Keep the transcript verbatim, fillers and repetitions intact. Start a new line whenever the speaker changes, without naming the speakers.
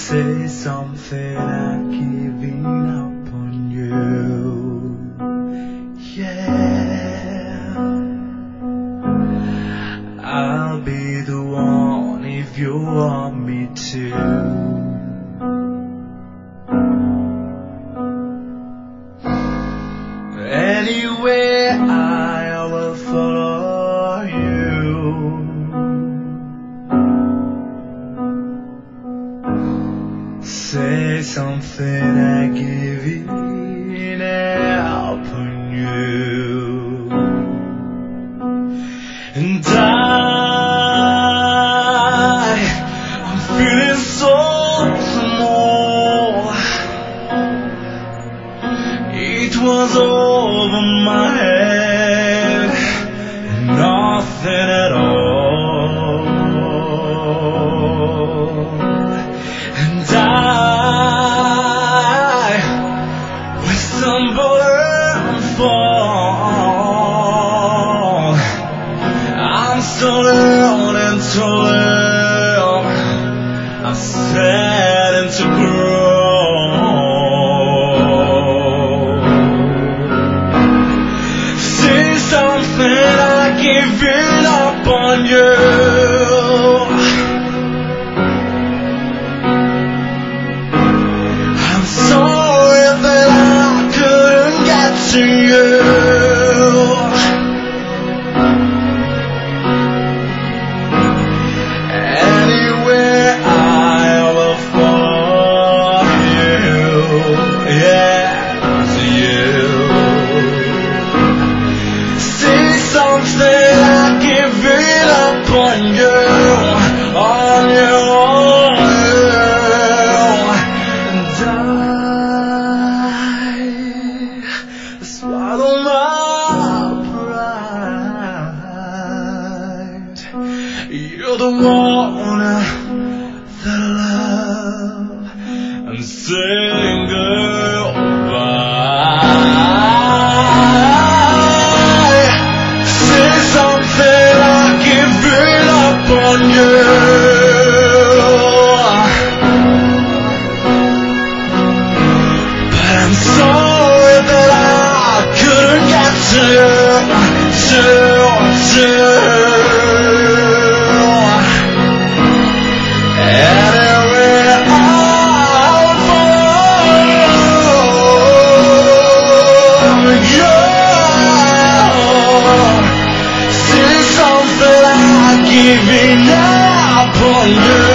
Say something, I'm giving up on you. Yeah, I'll be the one if you want me to. Anyway, I will follow you. Say something, I give in up on you. And I, I'm feeling so small. It was over my head, nothing at all. And I, with stumble and fall, I'm still learning to live, I'm starting to grow. Say something, I give it up on you. To you, anywhere I will follow you, yeah, to you. Say something, I give it up on you, on you, and I swallow my pride. You're the one that I love. I'm saying goodbye. Say something, I give it up on you. But I'm sorry that I couldn't get to, to, to. Anyway, I'll follow you. Say something, I'm giving up on you.